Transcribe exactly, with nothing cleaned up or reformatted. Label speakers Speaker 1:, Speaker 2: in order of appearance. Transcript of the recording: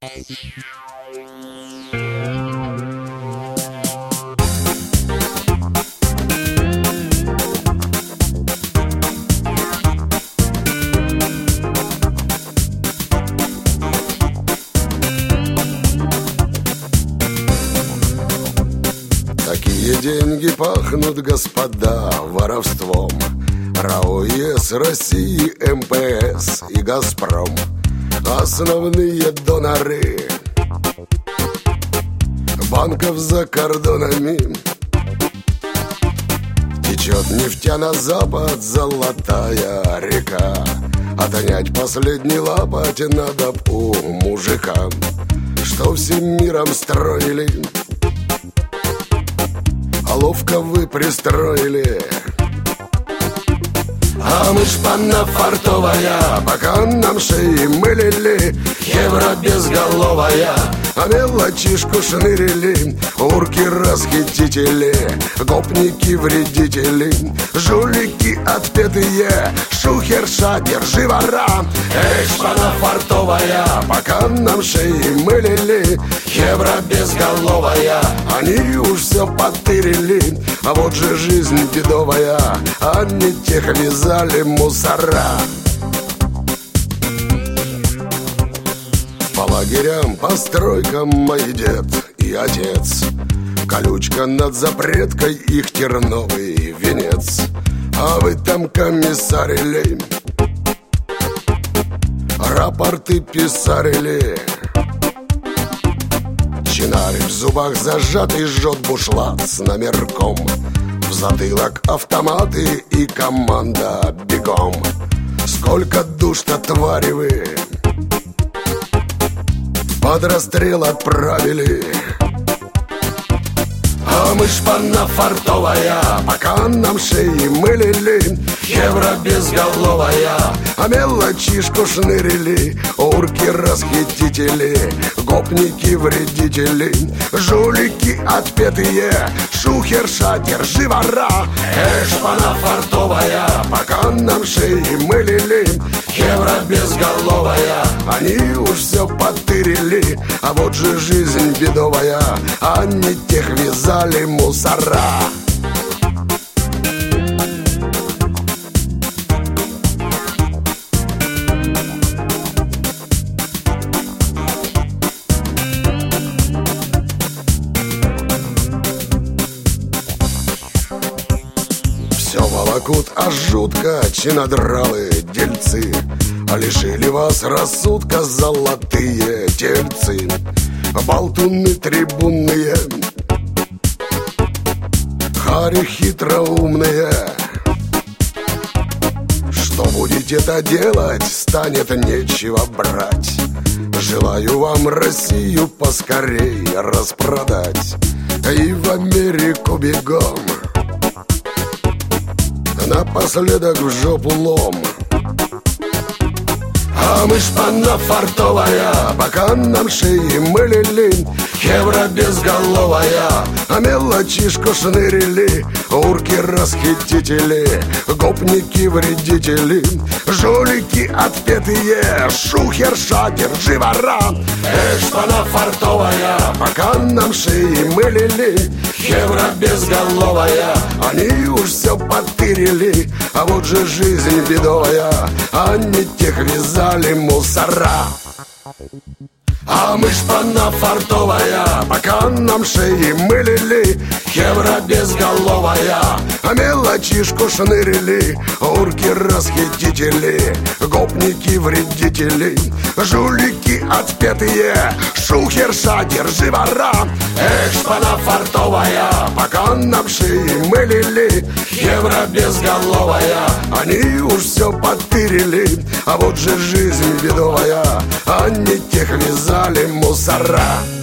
Speaker 1: Такие деньги пахнут, господа, воровством. РАО ЕС России, эм пэ эс и Газпром — основные доноры банков за кордонами. Течет нефтя на запад, золотая река. Отнять последний лапоть надо б у мужика, что всем миром строили, а ловко вы пристроили. А мы шпана фартовая, пока нам шеи мылили, евро безголовая, а мелочишку шнырили. Урки-расхитители, гопники-вредители, жулики отпетые, шухерша, держи вора. Эй, шпана фартовая, пока нам шеи мылили, евро безголовая, они уж все потырили. А вот же жизнь бедовая, они тех вязали мусора. По лагерям, по стройкам мой дед и отец, колючка над запреткой, их терновый венец. А вы там комиссарили, рапорты писарили. Чинарь в зубах зажатый жжет бушлат с номерком, в затылок автоматы и команда бегом. Сколько душ-то, твари вы, под расстрел отправили. А мы шпана фартовая, пока нам шеи мылили, евро безголовая, а мелочишку шнырили. Урки-расхитители, гопники-вредители, жулики отпетые, шухерша, держи вора. Эх, шпана фартовая, пока нам шеи мылили, евро безголовая, они уж все потырили. А вот же жизнь бедовая, они тех вязали мусора. Все волокут, а жутко чинодралы дельцы, а лишили вас рассудка золотые тельцы. Болтуны трибунные, хари хитроумные. Что будете-то делать, станет нечего брать. Желаю вам Россию поскорей распродать и в Америку бегом, напоследок в жопу лом. А мы шпана фартовая, пока нам шеи мылили, евро безголовая, а мелочишку шнырили. Урки-расхитители, гопники-вредители, жулики отпетые, шухерша, держи вора. Эх, шпана фартовая, пока нам шеи мылили, евро безголовая, они уж все потырили. А вот же жизнь бедовая, они тех вязали мусора. А мы шпана фартовая, пока нам шеи мылили, евро безголовая, а мелочишку шнырили. Урки-расхитители, гопники-вредители, жулики отпетые, шухерша, держи вора. Эх, шпана фартовая, пока нам шеи мылили, евро безголовая, они уж все потырили. А вот же жизнь бедовая, они тех вязали мусора.